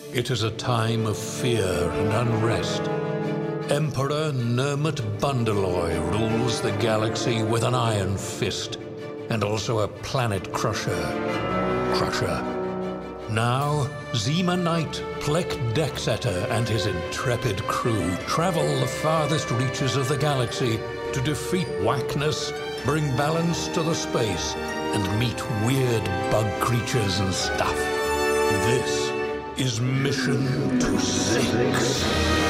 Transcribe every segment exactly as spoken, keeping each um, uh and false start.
It is a time of fear and unrest. Emperor Nermut Bundeloy rules the galaxy with an iron fist, and also a planet crusher, Crusher. Now, Zima Knight, Plek Dexeter, and his intrepid crew travel the farthest reaches of the galaxy to defeat Wackness, bring balance to the space, and meet weird bug creatures and stuff. This is Mission to Six.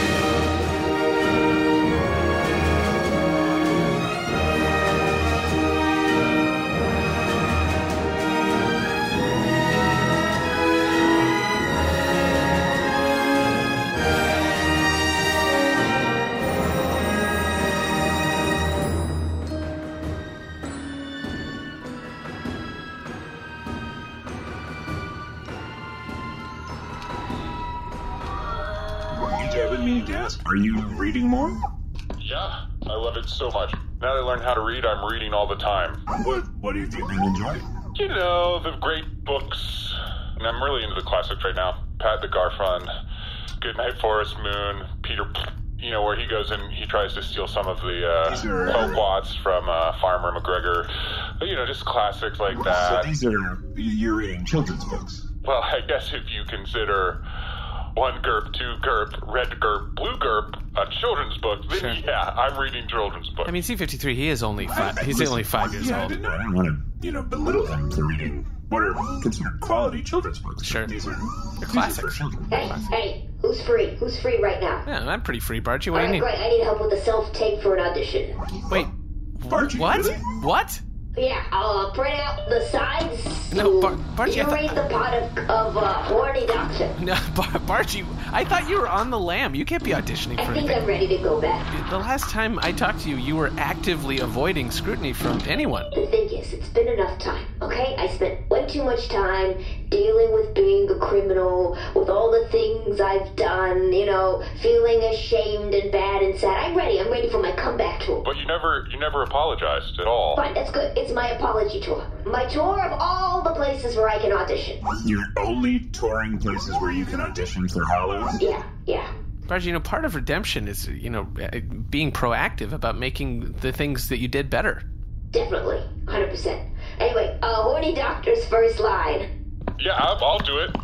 Are you reading more? Yeah, I love it so much. Now that I learned how to read, I'm reading all the time. What What do you think you enjoy? You know, the great books. And I'm really into the classics right now. Pat the Garfund, Goodnight Forest Moon, Peter, you know, where he goes and he tries to steal some of the uh, Poquats from uh, Farmer McGregor. You know, just classics like that. So these are, you're reading children's books? Well, I guess if you consider one GURP, two GURP, red GURP, blue GURP, a children's book, then sure. Yeah, I'm reading children's books. I mean, C fifty-three, he is only five, I, I, he's listen, only five years yeah, old. I didn't, I didn't want to, you know, belittle them for reading what are considered quality children's books. Sure. These are, They're classics. Hey, hey, who's free? Who's free right now? Yeah, I'm pretty free, Bargy. What All do you right, need? great. I need help with a self-tape for an audition. Wait, Bargy, what? really? What? Yeah, I'll uh, print out the sides. No, Bar- Bargy, You I thought- read the pot of, of uh, horny doctor. No, Bar- Bargy, I thought you were on the lam. You can't be auditioning I for think anything. I'm ready to go back. The last time I talked to you, you were actively avoiding scrutiny from anyone. The thing is, it's been enough time, okay? I spent way too much time dealing with being a criminal, with all the things I've done, you know, feeling ashamed and bad and sad. I'm ready. I'm ready for my comeback tour. But you never, you never apologized at all. Fine, that's good. It's my apology tour. My tour of all the places where I can audition. You're only touring places where you can audition for Hollows? Yeah, yeah. Bargy, you know, part of redemption is, you know, being proactive about making the things that you did better. Definitely. one hundred percent. Anyway, uh, horny doctor's first line. Yeah, I'll, I'll do it.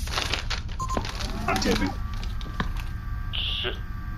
I'm taping. Ch-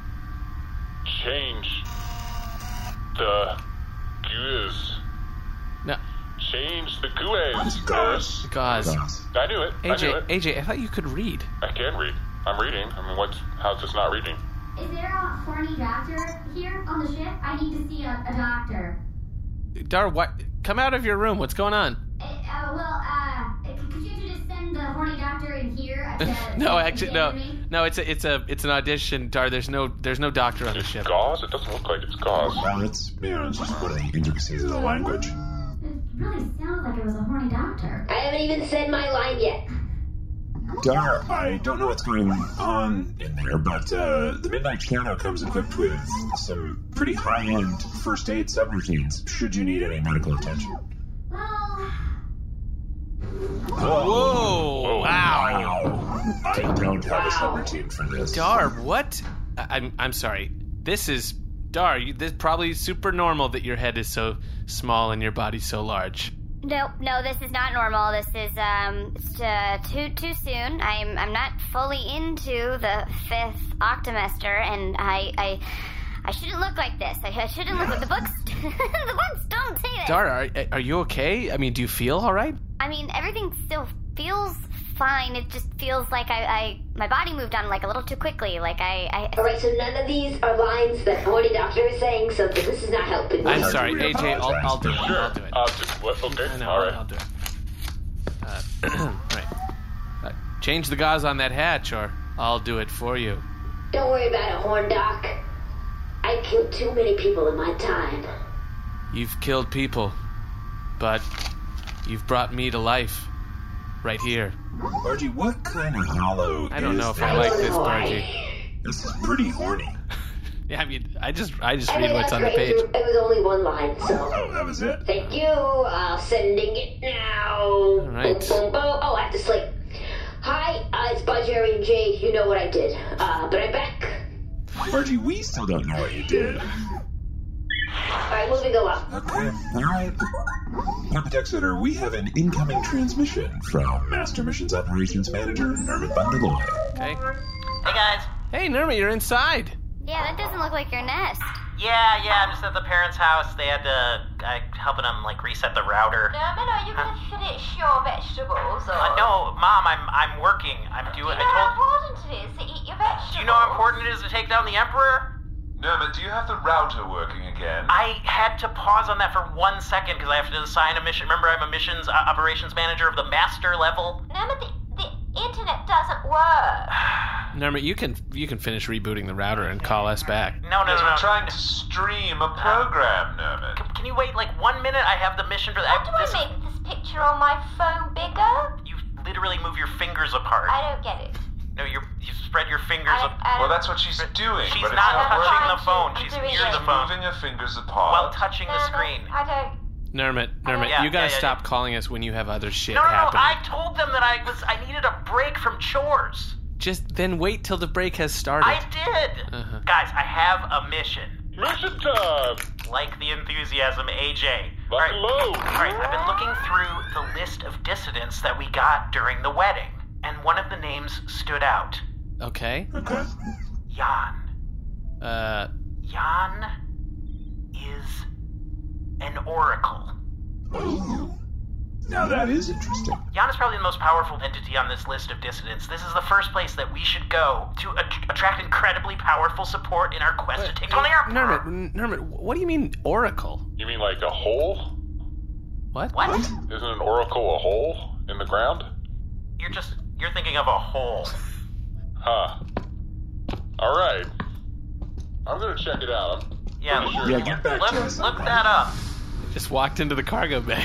change the gues. No, Change the gues. Gauze. gauze. I knew it. I A J, knew it. A J, I thought you could read. I can read. I'm reading. I mean, what's how's this not reading? Is there a horny doctor here on the ship? I need to see a, a doctor. Dar, what? Come out of your room. What's going on? Uh, uh, well, uh, could you just send the horny doctor in here? To, No, to actually, no, examine me? no. It's a, it's a, it's an audition. Dar, there's no, there's no doctor on the It's ship. gauze? It doesn't look like it's gauze. Well, it's, you know, it's just one of the intricacies of the language. It really sounds like it was a horny doctor. I haven't even said my line yet. Dar, I don't know what's going on in there, but uh, the Midnight Piano comes equipped with some pretty high-end first aid subroutines, should you need any medical attention. Well, Whoa! Wow! Wow. I don't have a subroutine for this. Dar, what? I- I'm, I'm sorry. This is Dar. You, this is probably super normal that your head is so small and your body so large. No, no, this is not normal. This is um it's, uh, too too soon. I'm I'm not fully into the fifth octomester, and I I I shouldn't look like this. I, I shouldn't look like the books. The books don't say this. Dar, are, are you okay? I mean, do you feel all right? I mean, everything still feels fine. It just feels like I, I my body moved on like a little too quickly. Like I, I All right, so none of these are lines that horny doctor is saying, so this is not helping me. I'm sorry, A J. I'll, I'll do it. Sure. I'll do it. Uh, just, what? Okay. I know, All right. I'll do it. Uh, right. Uh, change the gauze on that hatch, or I'll do it for you. Don't worry about it, horn doc. I killed too many people in my time. You've killed people, but you've brought me to life. Right here. Bargy, what kind of hollow I don't is know if this? I like this, Oh, Bargy. This is pretty horny. Yeah, I mean, I just, I just I read mean, what's that's on the great. page. It was only one line, so. Oh, that was it? Thank you. Uh, sending it now. right. Boom, boom, boom. Oh, I have to sleep. Hi, guys, bye Jerry and Jay, you know what I did. Uh, but I'm back. Margie, we still don't know what you did. Alright, moving along. Okay, alright. Papa Exeter, we have an incoming transmission from Master Missions Operations Manager, Nermit Bundeloy. Okay. Hey, guys. Hey, Nermit, you're inside. Yeah, that doesn't look like your nest. Yeah, yeah, I'm just at the parents' house. They had to, uh, helping them, like, reset the router. Nermit, are you going to finish your vegetables? Or... Uh, no, Mom, I'm I'm working. I'm doing, Do you know I told... how important it is to eat your vegetables? Do you know how important it is to take down the Emperor? Nermit, do you have the router working again? I had to pause on that for one second because I have to assign a mission. Remember, I'm a missions uh, operations manager of the master level. Nermit, the, the internet doesn't work. Nermit, you can you can finish rebooting the router and call us back. No, no, Yes, no, no. we're trying to stream a program, Nermit. Can, can you wait like one minute? I have the mission for that. How do I this, make this picture on my phone bigger? You literally move your fingers apart. I don't get it. No, you're, you spread your fingers I, up. I Well, don't- that's what she's doing, She's but it's not not touching working. the phone. I'm She's doing near it. the phone Moving your fingers apart. while touching the Nermit, screen. I don't... Nermit, Nermit, Yeah, you gotta yeah, yeah, stop yeah. calling us when you have other shit No, no, no. happening. I told them that I was. I needed a break from chores. Just then wait till the break has started. I did. Uh-huh. Guys, I have a mission. Mission time! Like the enthusiasm, A J. Buckle Alright, low. alright, I've been looking through the list of dissidents that we got during the wedding, and one of the names stood out. Okay. Okay. Jan. Uh, Jan is an oracle. Oh. Now that is interesting. Jan is probably the most powerful entity on this list of dissidents. This is the first place that we should go to at- attract incredibly powerful support in our quest to take on the Emperor. Nermit, N- Nermit, what do you mean oracle? You mean like a hole? What? What? Isn't an oracle a hole in the ground? You're just, you're thinking of a hole. Huh. Alright. I'm gonna check it out. I'm Yeah, pretty sure Yeah, it's get back look, to us. look that up. Just walked into the cargo bay.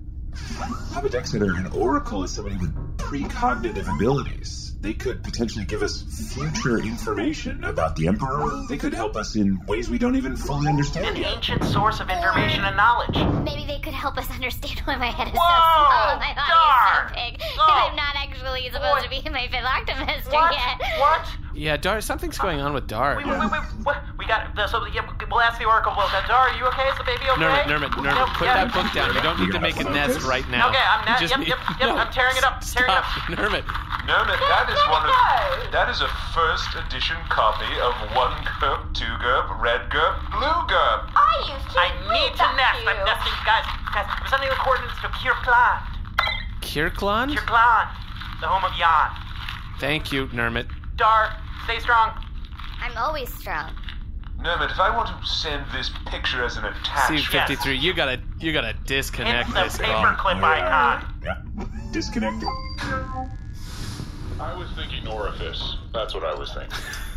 Papa Exeter, an oracle is somebody with precognitive abilities. They could potentially give us future information about the Emperor. They could help us in ways we don't even fully understand An yet. ancient source of information and knowledge. Maybe they could help us understand why my head is so Whoa! small and my body Dar! is so big. Oh. And I'm not actually supposed What? to be in my fifth Octomister What? yet. What? Yeah, Dar, something's going on with Dar. Wait, wait, wait, wait, what? We got, the, so, yeah, we'll ask the Oracle. Well, Dar, are you okay? Is the baby okay? Nermit, Nermit, Nermit, No, put yeah. that book down. You don't need to make a nest right now. Okay, I'm not, You yep, need- yep, yep, No, I'm tearing it up, tearing it Stop, up. Nermit. Nermit, that is one of go. that is a first edition copy of one GURP, two GURP, red GURP, blue GURP. I used to I read need to that nest. you. I'm nesting, guys. Guys, I'm sending the coordinates to Kirkland. Kirkland? Kirkland, the home of Jan. Thank you, Nermit. Dar, stay strong. I'm always strong. Nermit, if I want to send this picture as an C attachment, fifty-three, you gotta you gotta disconnect Hit the this call. paperclip icon. Yeah. Disconnected. I was thinking orifice. That's what I was thinking.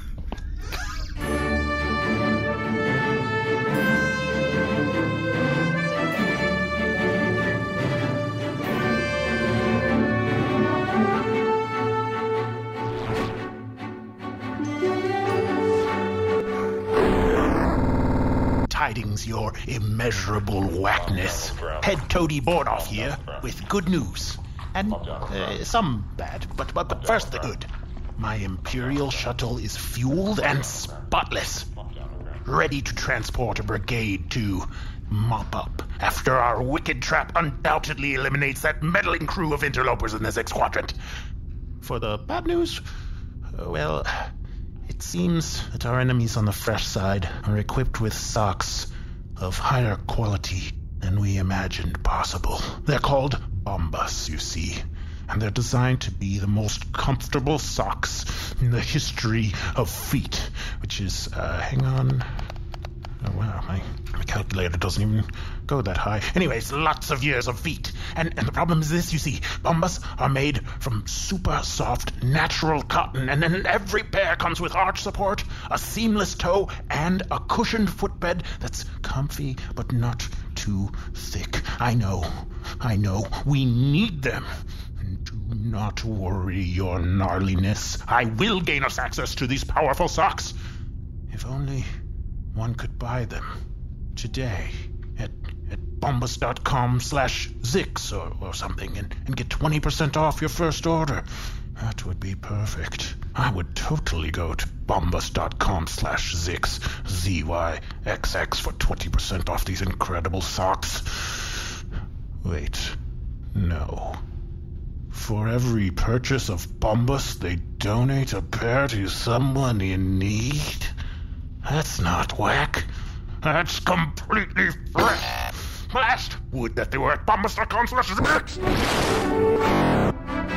Tidings, your immeasurable whackness. Head Toady Bordoff here with good news. And uh, some bad, but, but, but first the good. My Imperial shuttle is fueled and spotless. Ready to transport a brigade to mop up after our wicked trap undoubtedly eliminates that meddling crew of interlopers in the Sixth Quadrant. For the bad news, uh, well, it seems that our enemies on the fresh side are equipped with socks of higher quality than we imagined possible. They're called Bombas, you see, and they're designed to be the most comfortable socks in the history of feet, which is, uh, hang on. Oh, wow, my, my calculator doesn't even go that high. Anyways, lots of years of feet. And, and the problem is this, you see. Bombas are made from super soft, natural cotton, and then every pair comes with arch support, a seamless toe, and a cushioned footbed that's comfy but not too thick. I know, I know, we need them. Do not worry your gnarliness. I will gain us access to these powerful socks. If only one could buy them today at, at bombas.com slash Zix or, or something and, and get twenty percent off your first order. That would be perfect. I would totally go to bombus.com slash Zix, Z Y X X, for twenty percent off these incredible socks. Wait, no. For every purchase of Bombus, they donate a pair to someone in need? That's not whack. That's completely fresh. Last, would that they were at bombus.com slash Zix.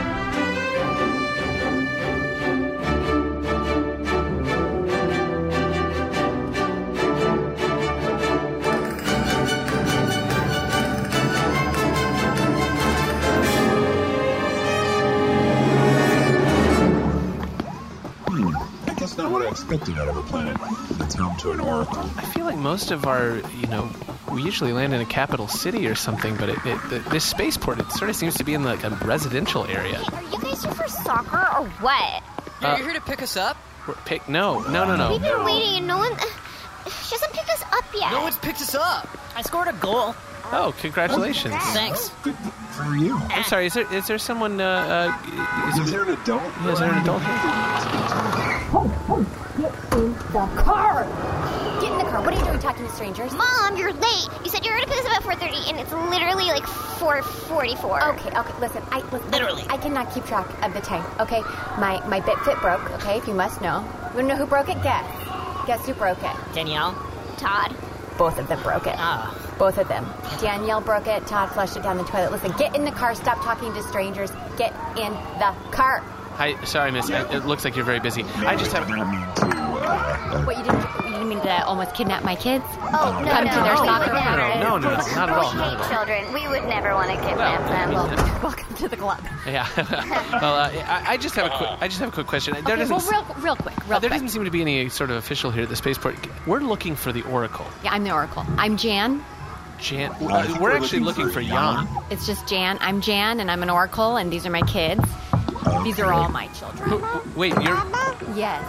Not what I expected out of a planet that's home to an oracle. I feel like most of our, you know, we usually land in a capital city or something, but it, it, the, this spaceport, it sort of seems to be in like a residential area. Hey, are you guys here for soccer or what? You're, uh, you're here to pick us up? Pick? No, no, no, no. We've been waiting and no one... She hasn't picked us up yet. No one's picked us up. I scored a goal. Oh, congratulations. Oh, thanks. Good for you. I'm sorry, is there is there someone, uh... uh is, is there an adult? Yeah, is there an adult here? Get in the car! Get in the car. What are you doing talking to strangers? Mom, you're late. You said you were going to pick us up at four thirty, and it's literally like four forty-four. Okay, okay, listen. I listen, Literally. I cannot keep track of the time, okay? My my BitFit broke, okay, if you must know. You want to know who broke it? Guess. Guess who broke it? Danielle? Todd. Both of them broke it. Ah. Both of them. Danielle broke it. Todd flushed it down the toilet. Listen, get in the car. Stop talking to strangers. Get in the car. Hi, sorry, miss. I, it looks like you're very busy. I just have... What, you didn't, you didn't mean to almost kidnap my kids? Oh, no, Come no, to their no, soccer no, practice? No, no, no, not at all. We Not hate at all. children. We would never want to kidnap Well, I them. mean, Well, welcome to the club. Yeah. well, uh, I, I just have a quick. I just have a quick question. There Okay, doesn't. well, real, real quick, real uh, there quick. doesn't seem to be any sort of official here at the spaceport. We're looking for the Oracle. Yeah, I'm the Oracle. I'm Jan. Jan. Well, I think we're, we're actually looking looking for for Jan. It's just Jan. I'm Jan, and I'm an Oracle, and these are my kids. Okay. These are all my children. Who- Wait, you're. Yes.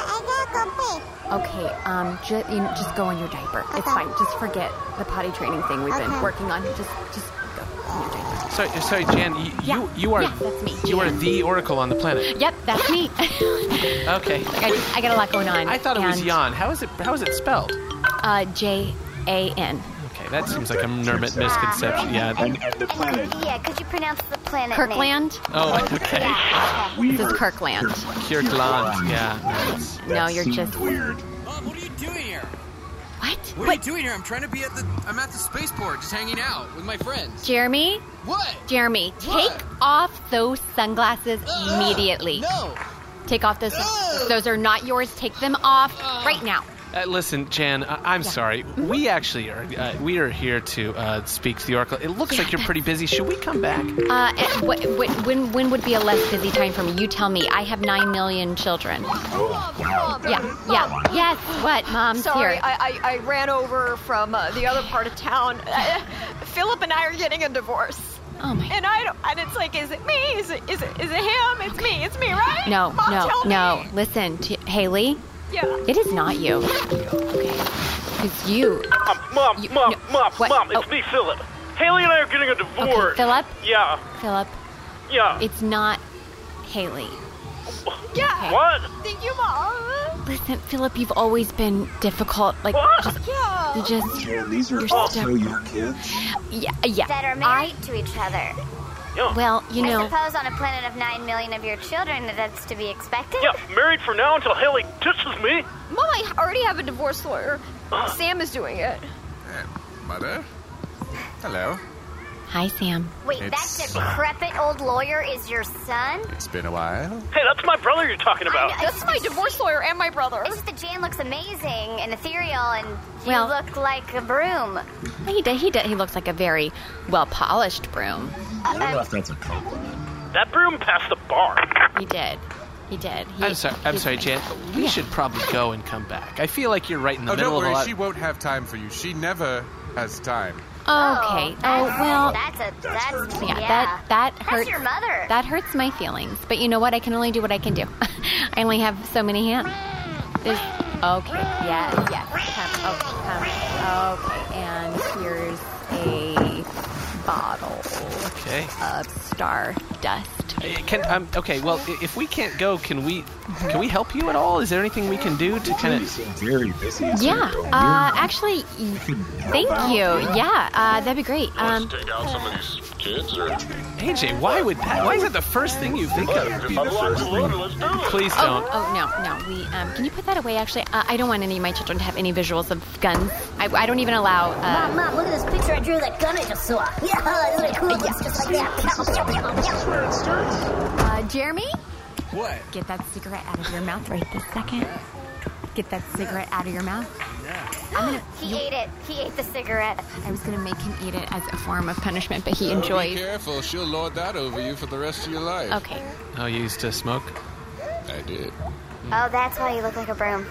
Okay, um, ju- you know, just go in your diaper. It's fine. Just forget the potty training thing we've been working on. Just, just go in your diaper. Sorry, sorry, Jan. You, Yeah. you, you are. Yeah, that's me, You are Jan. the Oracle on the planet. Yep, that's me. Okay. I, just, I got a lot going on. I thought it was and, Jan. How is it? How is it spelled? Uh, J A N. Okay, that seems like a Nermit misconception. Yeah. And, and the planet. Yeah, could you pronounce the planet Kirkland? Oh, okay. Yeah. We This is are- Kirkland. Kirkland. Yeah. Nice. No, That you're seemed just... weird. Mom, what are you doing here? What? What are you doing here? I'm trying to be at the... I'm at the spaceport, just hanging out with my friends. Jeremy? What? Jeremy, What? take off those sunglasses Ah, immediately. No. Take off those. Ah. Those are not yours. Take them off Ah. right now. Uh, listen, Jan, I- I'm Yeah. sorry. We actually are. Uh, we are here to uh, speak to the Oracle. It looks like you're pretty busy. Should we come back? Uh, and what, what, when when would be a less busy time for me? You tell me. I have nine million children. Oh, wow. Yeah, yeah. Yes. What, Mom? Sorry, Here. I, I, I ran over from uh, the other part of town. Uh, Philip and I are getting a divorce. Oh my. And I don't, and it's like, is it me? Is it, is it, is it him? It's me. It's me, right? No, Mom, no, tell no. me. Listen, to, Haley. Yeah. It is not you. Okay. Because you. Mom, mom, You- mom, no, mom, what? mom, it's Oh. me, Philip. Haley and I are getting a divorce. Okay, Philip. Yeah, Philip. yeah. It's not Haley. Yeah. What? Thank you, Mom. Listen, Philip, you've always been difficult. Like, What? just, Yeah. you just, Jan, these are You're also step- your kids? yeah, yeah. That are married to each other. Yeah. Well, you I know, suppose on a planet of nine million of your children, that's to be expected. Yeah, married from now until Haley kisses me. Mom, I already have a divorce lawyer. Sam is doing it. Mother? Hello. hi, Sam. Wait, It's- that decrepit old lawyer is your son? It's been a while. Hey, that's my brother you're talking about. I know, That's my divorce lawyer and my brother. It's just that Jan looks amazing and ethereal, and you Well- look like a broom. He did, he did, he looks like a very well-polished broom. I don't know if that's a compliment. That broom passed the bar. He did. He did. He, I'm sorry. I'm he's sorry, nice. Jan. We Yeah. should probably go and come back. I feel like you're right in the Oh, middle don't of a worry. lot. She won't have time for you. She never has time. Okay. Oh, Oh, that's- well, That's a, that's, yeah, yeah. that, that That's hurts. your mother. That hurts my feelings. But you know what? I can only do what I can do. I only have so many hands. There's, okay, yes, yes. Come, oh, come. Okay, and here's a bottle. Okay. of star dust. Can um okay, well i- if we can't go, can we can we help you at all? Is there anything we can do to kind You of seem very busy. Is Yeah, there a weird- uh, actually, thank you. Yeah, uh, that'd be great. Um, Take out some of these kids, or A J, why would that why is that the first thing you think of? if I'm locked and loaded, let's do it. Please oh, don't. oh, no, no. We, um, can you put that away, actually? Uh, I don't want any of my children to have any visuals of guns. I, I don't even allow, Mom, uh... Mom, look at this picture I drew of that gun I just saw. Yeah, isn't it cool? It looks just like that. This is where it starts. Uh, Jeremy? What? Get that cigarette out of your mouth right this second. Get that cigarette out of your mouth. I'm gonna... He ate it. He ate the cigarette. I was gonna make him eat it as a form of punishment, but he Be enjoys... careful. She'll lord that over you for the rest of your life. Okay. Oh, you used to smoke? I did. Oh, that's why you look like a broom.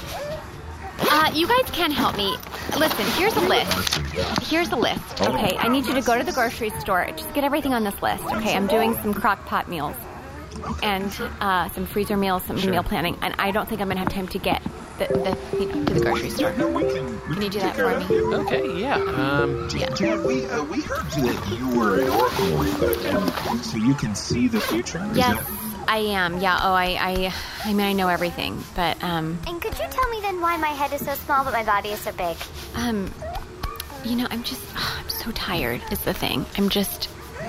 Uh, you guys can help me. Listen, here's a list. Here's a list, okay? I need you to go to the grocery store. Just get everything on this list, okay? I'm doing some crock pot meals and uh, some freezer meals, some meal planning, and I don't think I'm going to have time to get the, the you know, to the grocery store. No, we can. We Can you do take that care for of me? that. Okay, yeah. Um Dad, we uh, we heard that you were an oracle, and so you can see the future. Is Yes, that- I am. Yeah. Oh, I, I, I mean, I know everything, but um, And could you tell me then why my head is so small but my body is so big? um, you know, I'm just, oh, I'm so tired. Is the thing. I'm just,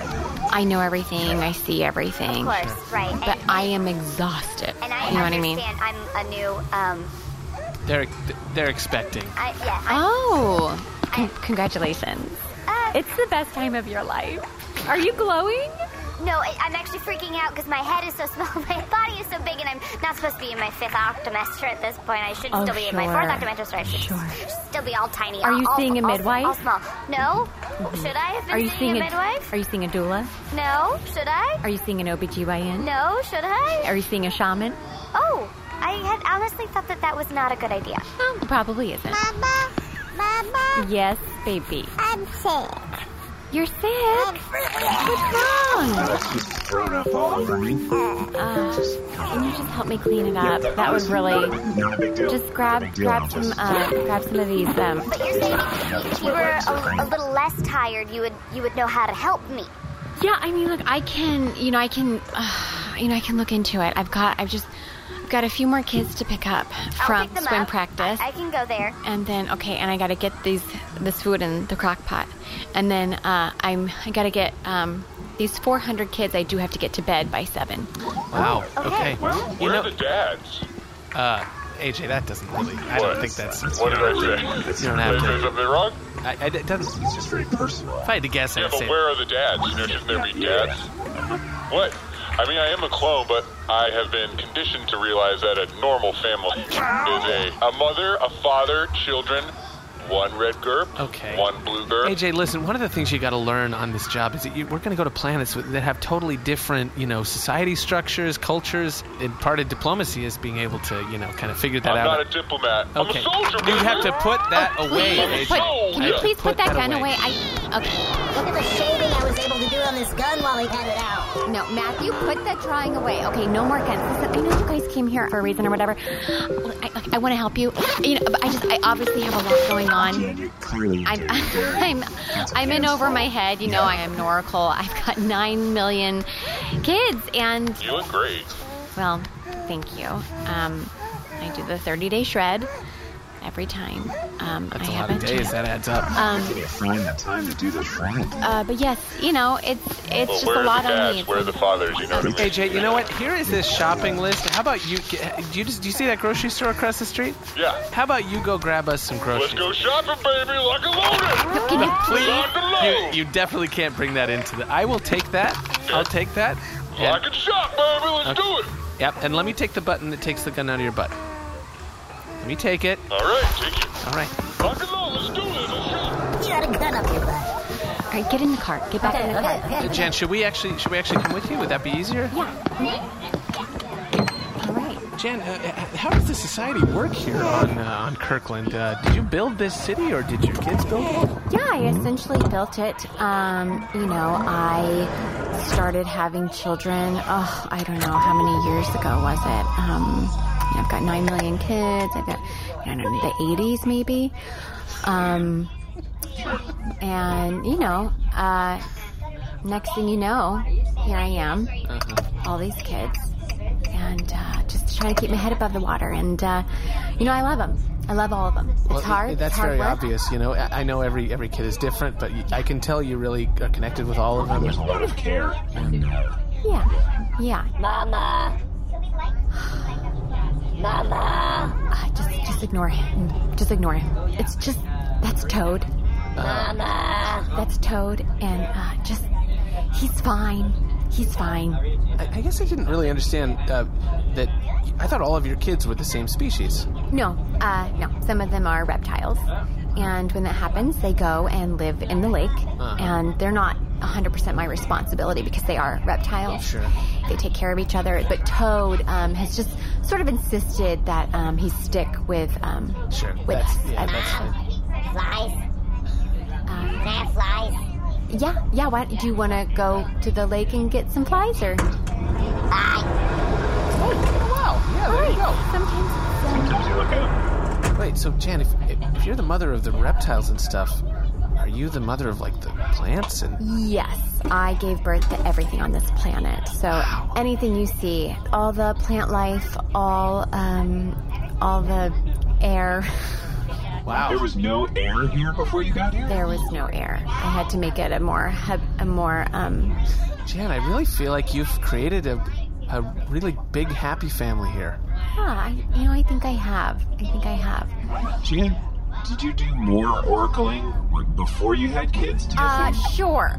I know everything. I see everything. Of course, right. But and, I am exhausted. and I you know what I mean? understand I'm a new, um, they're they're expecting. I, yeah. I'm, Oh, con- congratulations. uh, It's the best time of your life. Are you glowing? no, I, I'm actually freaking out because my head is so small, my body is so big, and I'm not supposed to be in my fifth octomester at this point. I should Oh, still be in my sure. fourth octomester. I should Sure. still be all tiny. Are all, you all- seeing a all- midwife? All small. No? Should I have been Are you seeing seeing a midwife? Are you seeing a doula? No? Should I? Are you seeing an O B G Y N? No? Should I? Are you seeing a shaman? Oh, I had honestly thought that that was not a good idea. Oh, probably isn't. Mama, Mama, Yes, baby. I'm sick. You're sick? What's wrong? That's just thrown up all over me. Uh, can you just help me clean it up? That would really... Not a big deal. Just grab Not a big deal. grab I'll some just- uh, grab some of these. Um, But you're saying if you were a, a little less tired, you would you would know how to help me. yeah, I mean, look, I can, you know, I can, uh, you know, I can look into it. I've got, I've just, I've got a few more kids to pick up I'll from pick them swim up. practice. I, I can go there. And then, okay, and I gotta get these this food in the crock pot, and then uh, I'm I gotta get um, these four hundred kids. I do have to get to bed by seven. Wow. okay. Okay. Where, You where know, are the dads? uh, A J, that doesn't really. I don't think that's. What did I say? You don't have Did I say to. something wrong? I, I, it doesn't. It's just very personal. If I had to guess, Yeah, I'd but say. where are the dads? You know, shouldn't there be dads? What? I mean, I am a clone, but I have been conditioned to realize that a normal family is a, a mother, a father, children, one red gerb, Okay. one blue gerb. A J, listen. One of the things you got to learn on this job is that you, we're going to go to planets with- that have totally different, you know, society structures, cultures. And part of diplomacy is being able to, you know, kind of figure that I'm out. not a diplomat. Okay. I'm a soldier, You baby. have to put that Oh, away, please, A J. put, can you Yeah. please put, Put that, that gun away. away? I okay. Look at the shading I was able to do on this gun while he had it out. No, Matthew, put that drawing away. Okay, no more guns. Listen, I know you guys came here for a reason or whatever. I, I, I want to help you. You know, but I just I obviously have a lot going on. Yeah, you clearly I'm, do. I'm, I'm in over my head. You know, I am an oracle. I've got nine million kids, and You look great. well, thank you. Um, I do the thirty-day shred every time. Um, That's I a have lot of days. chance. That adds up. Um, Can you find the time to do the shred? uh, but yes, you know, it's it's Well, just where a are lot the on dads? me. Where are the fathers? You know what I mean? A J, you know what? Here is this shopping list. How about you? Do you just do you see that grocery store across the street? Yeah. How about you go grab us some groceries? Let's go shopping, baby. Lock and loaded. Can you Please, Lock and load. you, you definitely can't bring that into the. I will take that. I'll take that. Lock and shop, baby. Let's Okay. do it. Yep, and let me take the button that takes the gun out of your butt. Let me take it. All right, take it. All right. Lock and load. Let's do this. Let's shop. You got a gun up your butt. All right, get in the car. Get back Okay, in the okay, car. okay. Uh, Jen, should we actually should we actually come with you? Would that be easier? Yeah. All right. Jen, uh, how does the society work here on uh, on Kirkland? Uh, did you build this city, or did your kids build it? Yeah, I essentially built it. Um, you know, I started having children. Oh, I don't know how many years ago was it. Um, you know, I've got nine million kids. I've got, I don't know, the eighties maybe. Um, and you know, uh, next thing you know, here I am, Uh-huh. all these kids, and uh, just trying to keep my head above the water. And, uh, you know, I love them. I love all of them. It's Well, hard. That's it's hard very work. obvious. You know, I I know every every kid is different, but you, I can tell you really are connected with all of them. There's a lot of care. And, uh, Yeah, yeah. Mama. Mama. Uh, just, just ignore him. Just ignore him. It's just, that's Toad. Mama. That's Toad, and uh, just, he's fine. He's fine. I, I guess I didn't really understand uh, that. I thought all of your kids were the same species. No, uh, no. Some of them are reptiles. And when that happens, they go and live in the lake. Uh-huh. And they're not one hundred percent my responsibility because they are reptiles. Sure. They take care of each other. But Toad um, has just sort of insisted that um, he stick with um, Sure. with That's, us. yeah, Uh, that's fine. Flies. uh, Can I have flies? yeah, yeah. Why, do you want to go to the lake and get some flies? Or? Bye. Oh, wow. Yeah, there you go. Sometimes it's, um, sometimes you look up. Wait, so Jan, if, if you're the mother of the reptiles and stuff, are you the mother of, like, the plants and... Yes, I gave birth to everything on this planet. So Wow. anything you see, all the plant life, all um, all the air. Wow. There was no air here before you got here? There was no air. I had to make it a more hub, a more um. Jan, I really feel like you've created a, a really big, happy family here. Yeah, I, you know, I think I have. I think I have. Jan, did you do more oracling before you had kids? Do you Uh, think? sure.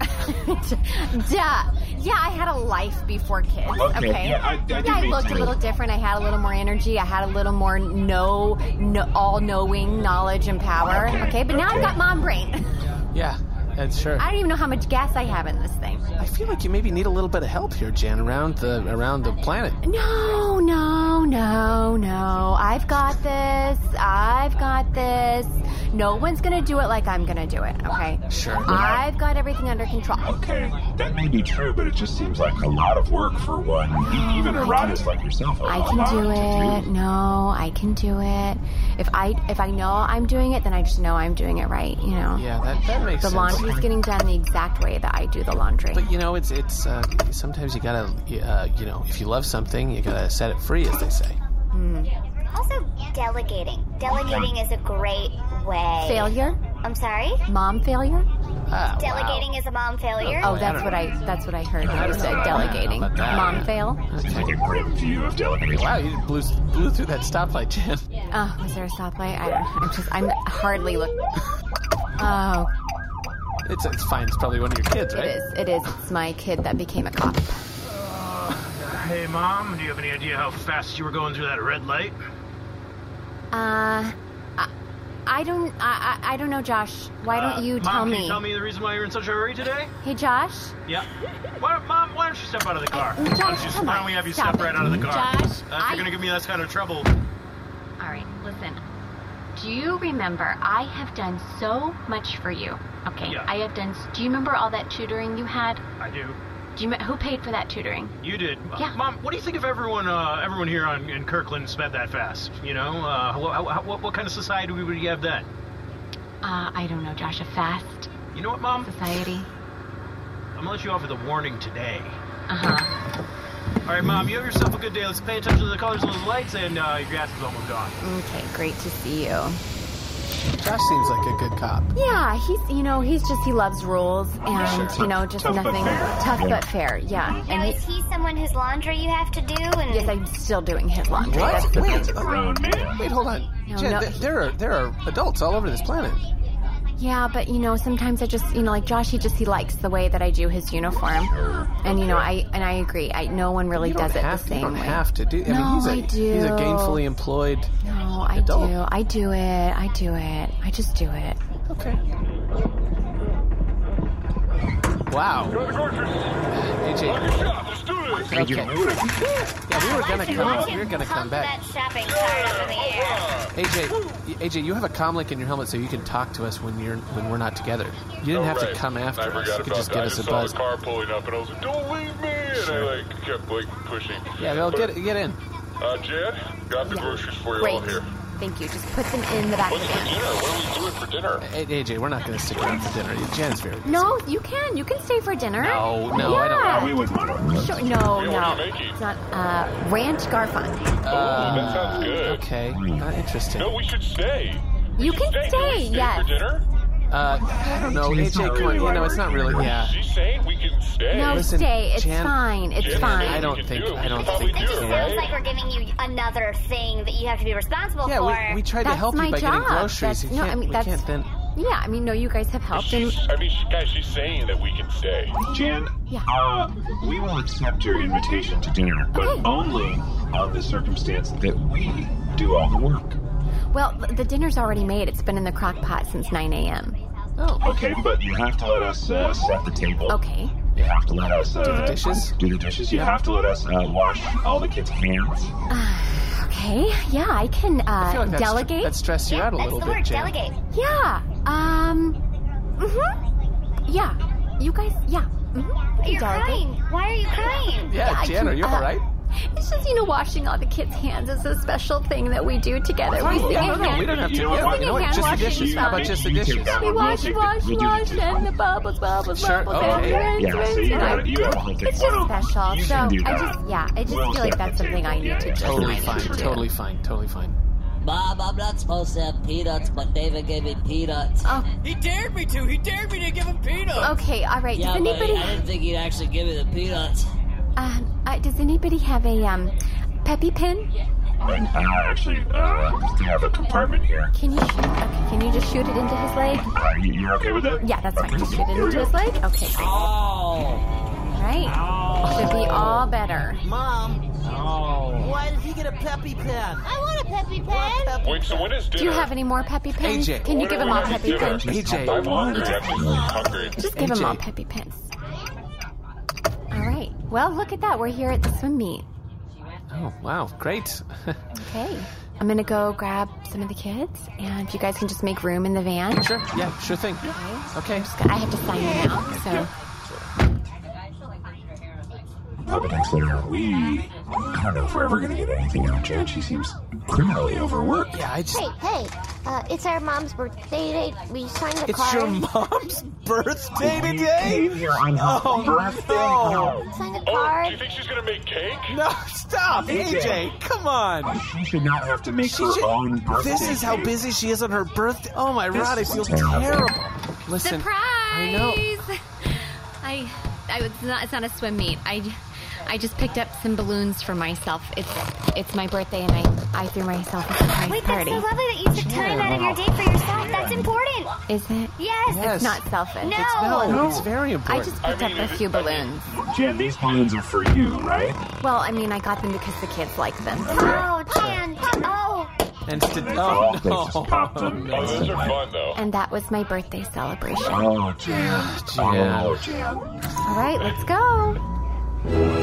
Duh. Yeah, I had a life before kids. Okay, Okay. yeah, I- I didn't yeah, I mean looked to- a little different. I had a little more energy. I had a little more know, no, all-knowing knowledge and power. Okay, Okay, but now okay. I've got mom brain. Yeah, that's sure. I don't even know how much gas I have in this thing. I feel like you maybe need a little bit of help here, Jan, around the around the planet. No, no, no, no. I've got this. I've got this. No one's gonna do it like I'm gonna do it, okay? Sure. I've got everything under control. Okay, that may be true, but it just seems like a lot of work for one, e- even a rodist like yourself. I a can lot do to it. No, I can do it. If I if I know I'm doing it, then I just know I'm doing it right, you know? Yeah, that, that makes The sense. laundry's getting done the exact way that I do the laundry. But you know, it's it's uh, sometimes you gotta uh, you know, if you love something, you gotta set it free, as they say. Also, delegating. Delegating is a great way. Failure? I'm sorry? Mom failure? Ah, Delegating wow. is a mom failure? Oh, I that's don't what know. I that's what I heard when I you don't said know. delegating. I don't know about that. Mom fail? It's like a grim view of delegating. Wow, you blew blew through that stoplight, Jan. Oh, was there a stoplight? I don't I'm just I'm hardly look Oh, It's it's fine. It's probably one of your kids, it right? is. It is. It's my kid that became a cop. Hey, Mom, do you have any idea how fast you were going through that red light? Uh I, I don't I, I I don't know, Josh. Why Uh, don't you Mom, tell can me? you tell me the reason why you're in such a hurry today? Hey, Josh? Yeah. Why, Mom, why don't you step out of the car? Josh, why don't, you, come why on, don't we have you stop step right it. out of the car? Josh, uh, if I- you're gonna give me that kind of trouble. All right, listen. Do you remember I have done so much for you? Okay, Yeah. I have done. Do you remember all that tutoring you had? I do. Do you? Who paid for that tutoring? You did. Yeah. Uh, Mom, what do you think if everyone, uh, everyone here on, in Kirkland sped that fast? You know, uh, what, what, what kind of society would we have then? Uh, I don't know, Josh. A fast You know what, Mom? society. I'm gonna let you off with a warning today. Uh huh. All right, Mom, you have yourself a good day. Let's pay attention to the colors of those lights, and uh, your gas is almost gone. Okay, great to see you. Josh seems like a good cop. Yeah, he's you know he's just he loves rules and Sure. you know just Tough but nothing fair. tough Yeah. but fair. Yeah, Now, and is he, he someone whose laundry you have to do? And yes, I'm still doing his laundry. What? That's the Wait, thing. uh, Grown man. wait, hold on. No, Jan, no. th- there are there are adults all over this planet. Yeah, but you know, sometimes I just, you know, like Josh, he just he likes the way that I do his uniform, and you know, I and I agree. I no one really You don't does it have, the same you don't way. have to do. I No, mean, he's a I do. he's a gainfully employed. No, I adult. do. I do it. I do it. I just do it. Okay. Wow. A J. Thank you. Okay. Yeah, we were gonna come. We were gonna come Pump back. that shopping cart up in the air. A J, A J, you have a comlink in your helmet, so you can talk to us when you're when we're not together. You didn't Oh, have right. to come after I us. forgot You could about just that. give I us a just saw buzz. the car pulling up, and I was like, "Don't leave me!" And Sure. I like kept like pushing. Yeah, they'll But, get get in. Uh, Jan, got the groceries for you all Great. here. Thank you. Just put them in the back of What's the for van. dinner? What are we doing for dinner? Hey, A J, we're not going to stick around for dinner. Jen's very busy. No, you can. You can stay for dinner. No, no, yeah. I don't We wouldn't want to. Sure, no, Yeah, what no. are you making? It's not uh, ranch garfon. Oh, that sounds good. Okay, uh, interesting. No, we should stay. We You should can stay. stay, Can we stay yes. for dinner? Uh, I don't know, A J, come on. You know, it's not really, yeah. She's saying we can stay. No, Listen, stay. It's Jan- fine. It's Jan, fine. I don't We can think, do it. I We don't should probably think do we it, can. right? Sounds like we're giving you another thing that you have to be responsible Yeah, for. we, we tried to That's help my you by getting job. groceries. That's- You no, can't, I mean, we that's- can't then. Yeah, I mean, no, you guys have helped. And She's, I mean, she, guys, she's saying that we can stay. Jan, Yeah. uh, we will accept your invitation to dinner, but Okay. only on the circumstance that we do all the work. well, the dinner's already made. It's been in the crock pot since nine a.m. Oh, Okay, but you have to let us uh, set the table. Okay. You have to let us uh, Do the dishes? Do the dishes. You have to let us uh, wash all the kids' hands. Okay. Yeah, I can uh, I feel like that's, delegate. that stressed you Yeah, out a that's little the bit, word, Jan. delegate. Yeah. Um. Mhm. Yeah. You guys. Yeah. Mm-hmm. You're crying. Why are you crying? Yeah, I Jan, can, are you uh, all right? It's just, you know, washing all the kids' hands is a special thing that we do together. We sing Yeah, a no, no, hand. we don't have to. You know Yeah, what? you know what? Hand Just the washing dishes. is How about fine. just the You take dishes? that We one, we'll wash, take wash, the- we'll do wash, the- and the bubbles, bubbles, Sure, bubbles, okay. and rinse, Yeah, so rinse, you and I- got you got the whole thing. It's just special. You So can do I that. just, yeah, I just We'll feel like set that's the something I table. need to just Totally I need fine. to do. Totally fine. Totally fine. Mom, I'm not supposed to have peanuts, but David gave me peanuts. Oh, He dared me to. He dared me to give him peanuts. okay, all right. yeah, Does but anybody, I didn't think he'd actually give me the peanuts. um, uh, does anybody have a um, peppy pin? Uh, actually, uh, we have a compartment here. Can you shoot? Okay, can you just shoot it into his leg? Uh, you- you're okay with that? Yeah, that's fine. Okay. Just shoot it Here we into go. his leg. Okay, great. Oh, Right. Should be all better. Mom. Oh. Why did he get a peppy pen? I want a peppy pen. Wait, so when is dinner? Do you have any more peppy pins? A J. Can you give him all peppy dinner? pins? A J. I'm hungry. I'm hungry. Just give A him J. all peppy pins. All right. Well, look at that. We're here at the swim meet. Oh, wow. Great. Okay. I'm gonna go grab some of the kids, and if you guys can just make room in the van. Sure. Yeah, sure thing. Okay. I have to sign in now, so. Papa Dexter, we... I don't know if we're ever going to get anything out of Jan. She seems criminally overworked. Yeah, I just... Hey, hey, uh, it's our mom's birthday today. We signed a It's card. your mom's birthday We today? came here on her Oh, birthday. no. Signed a Oh, do card. you think she's gonna make cake? No, stop. A J, come on. She should not have to make She her should- own birthday. This is how cake. busy she is on her birthday. Oh, my God, I This feel is terrible. terrible. Listen, Surprise! I know. I, I it's not, it's not a swim meet. I, I just picked up some balloons for myself. It's, it's my birthday, and I, I threw myself a surprise Wait, party. that's so lovely that you took time out of your day for yourself. That's important. Is it? Yes. Yes. It's not selfish. No. It's no, No. it's very I important. just picked I mean, up a few balloons. Jan, these balloons are for you, right? Well, I mean, I got them because the kids like them. Oh, Jan. Oh. And st- Oh, oh, they just popped no. them. Oh, those are fun though. And that was my birthday celebration. Oh, Jan. Jan. Oh, Jan. All right, let's go.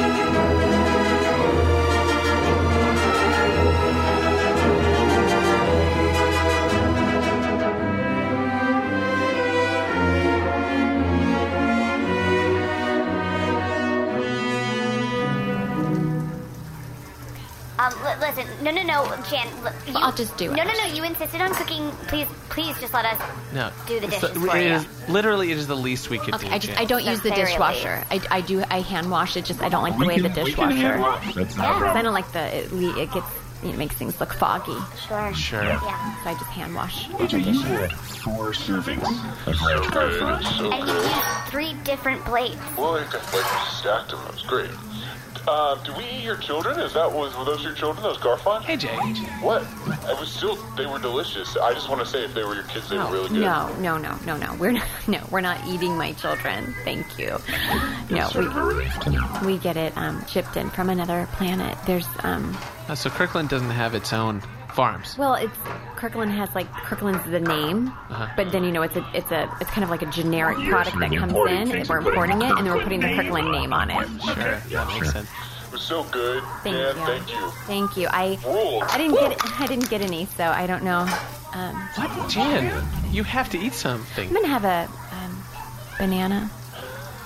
Um, li- listen, no, no, no, Jan. Li- you, I'll just do it. No, no, no. You insisted on cooking. Please, please, just let us No. do the It's dishes the- for it you. is- literally, it is the least we could Okay, do. I just Jan. I don't use the The very dishwasher. I, I do I hand wash it. Just I don't like the We way can, the we can hand dishwasher. wash. That's not a Yeah, 'cause I problem. don't like the it, le- it gets it makes things look foggy. Sure. Sure. Yeah. So I just hand wash A the J, you dishes. had four servings of ranch Good, garlic. it's so And you good. used three different plates. Well, like, like stacked them. That was great. Um, do we eat your children? Is that was were those your children? Those Garfon? A J. What? I was still. They were delicious. I just want to say, if they were your kids, they were really good. No, no, no, no, no. We're not. No, we're not eating my children. Thank you. No, Sort of a relief to know. we we get it um, shipped in from another planet. There's um. Uh, so Kirkland doesn't have its own farms. Well, it's Kirkland has like Kirkland's the name, Uh-huh. but then you know it's a it's a it's kind of like a generic You're product that sort of comes importing in. things We're and putting importing the it, and then we're putting the Kirkland Kirkland name name on it. Sure, that makes sense. It was so good. Thank Dan, you. thank you. Thank you. I Ruled. I didn't get I didn't get any, so I don't know. Um, What? Jan, you have to eat something. I'm gonna have a um, banana.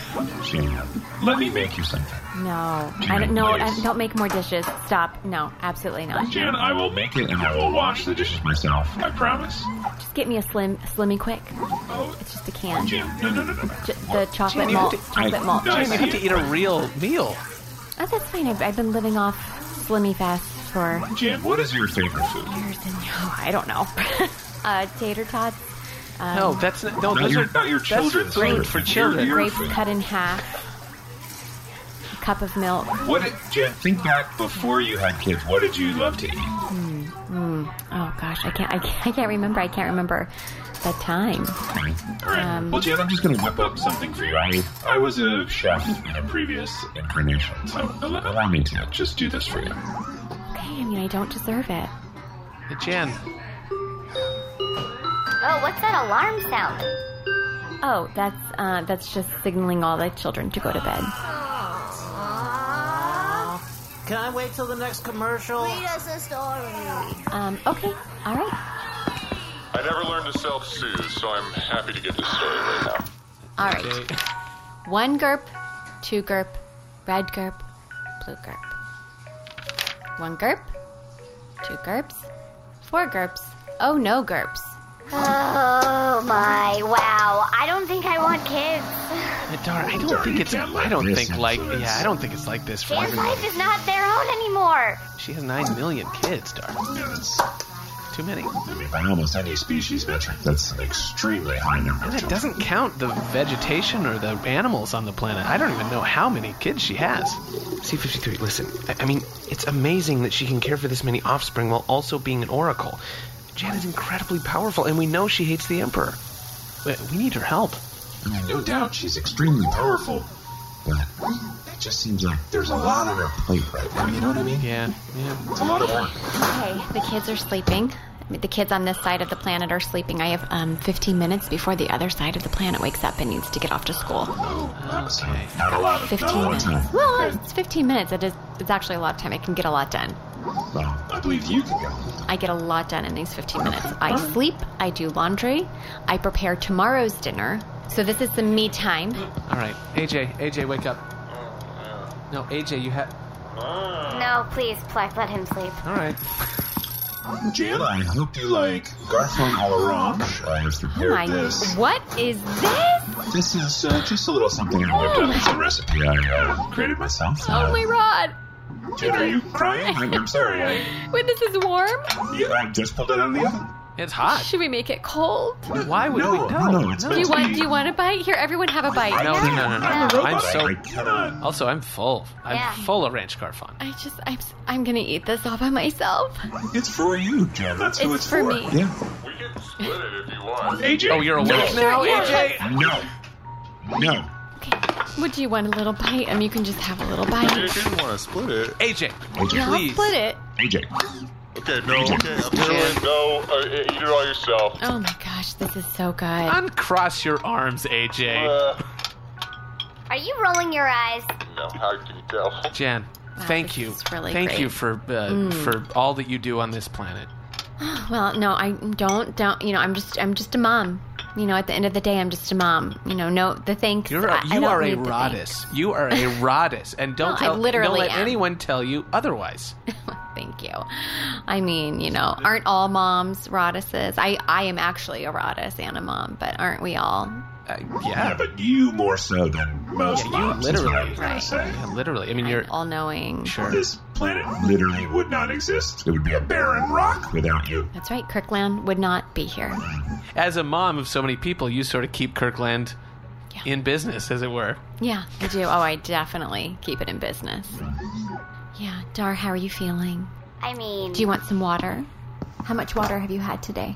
Jan, let me make you something. No. Jan, I don't, no, I, please. don't make more dishes. Stop. No, absolutely not. Jan, I will make it and I will wash the dishes myself. I promise. Just get me a slim, slimmy quick. It's just a can. Jan, no, no, no, no. J- the chocolate Jan, you malt. have to- chocolate I- malt. no, Jan, you have to eat a real meal. Oh, that's fine. I've, I've been living off Slimmy Fast for Jan, what is your favorite food? years and oh, I don't know. uh, tater tots. Um, No, that's not, no. Not Those your- are not your that's children's food food. for Your- children. your- grapes cut in half. A cup of milk. What did, Jan, think back before you had kids. What did you love to eat? Mm, mm. Oh gosh, I can't, I can't. I can't remember. I can't remember the time. Okay. All right. Um, well, Jan, I'm just going to whip up something for you. I, I was a chef in a previous incarnation, so al- allow me to just do this for you. Okay, I mean, I don't deserve it. Hey, Jan, Oh, what's that alarm sound? Oh, that's uh, that's just signaling all the children to go to bed. Can I wait till the next commercial? Read us a story. Um, okay, all right. I never learned to self-soothe, so I'm happy to get this story right now. All right. okay. One gurp, two gurp, red gurp, blue gurp. One gurp, two gurps, four gurps. Oh, no gurps. Oh my, wow. I don't think I want kids. Dar, I don't think it's. I don't think like. Yeah, I don't think it's like this for Jan's everybody. life is not their own anymore. She has nine million kids, Dar. Yeah, that's, Too many. I mean, by almost any species metric, that's an extremely high number. And of it children. doesn't count the vegetation or the animals on the planet. I don't even know how many kids she has. C fifty-three, listen. I, I mean, it's amazing that she can care for this many offspring while also being an oracle. Jan is incredibly powerful, and we know she hates the Emperor. We, we need her help. I mean, no doubt she's extremely powerful, but it just seems like there's a lot on her plate right now, you know what I mean? Yeah, yeah. It's a lot of work. Okay, the kids are sleeping. The kids on this side of the planet are sleeping. I have um, fifteen minutes before the other side of the planet wakes up and needs to get off to school. Okay. Not a lot of, fifteen not a lot of minutes. time. Well, it's fifteen minutes. It is, it's actually a lot of time. I can get a lot done. Well, I believe you can go. I get a lot done in these fifteen minutes. I sleep, I do laundry, I prepare tomorrow's dinner. So this is some me time. All right. A J, A J, wake up. No, A J, you have... No, please, Plex, let him sleep. All right. Jan, I hope you like Garfon à l'orange. I have Oh prepared my, this. what is this? This is uh, just a little something I whipped up. It's a recipe I uh, created myself. Oh my god. Jan, are you crying? I'm, I'm sorry. I, Wait, this is warm? yeah, I just pulled it out of the oven. It's hot. Should we make it cold? Why would No, we? No, no, no, it's Do you want do you want a bite? Here, everyone have a bite. No, no, no, no, no. I'm a robot. I'm so. I cannot. Also, I'm full. I'm Yeah. full of Ranch Garfon. I just I'm I'm gonna eat this all by myself. It's for you, Jan. That's who It's it's for me. Yeah. We can split it if you want. A J. Oh, you're awake now, yeah. A J? No. No. Okay. Would you want a little bite? Um, you can just have a little bite. If you want to split it. A J, A J. Yeah, I'll please. split it. A J. Okay, no, okay, I'm doing it. No, uh, eat it all yourself. Oh my gosh, this is so good. Uncross your arms, A J. Uh, Are you rolling your eyes? no, how can you tell? Jan, thank this you. is really thank great. you for uh, Mm. for all that you do on this planet. Well, no, I don't don't. You know, I'm just I'm just a mom. You know, at the end of the day, I'm just a mom. You know, no the thanks. You're a, I, I you don't are a need the Rodis. You are a Rodis, and don't No, I tell. literally don't let am. anyone tell you otherwise. Thank you. I mean, you know, aren't all moms Rodises? I, I am actually a Rodis and a mom, but aren't we all? Uh, Yeah, yeah, but you more so than most yeah, you moms, is what I literally. was gonna say. Yeah, literally. I mean, you're All knowing. sure. This planet literally would not exist. It would be a barren rock without you. That's right. Kirkland would not be here. As a mom of so many people, you sort of keep Kirkland Yeah. in business, as it were. Yeah, I do. Oh, I definitely keep it in business. Yeah, Dar, how are you feeling? I mean, Do you want some water? How much water have you had today?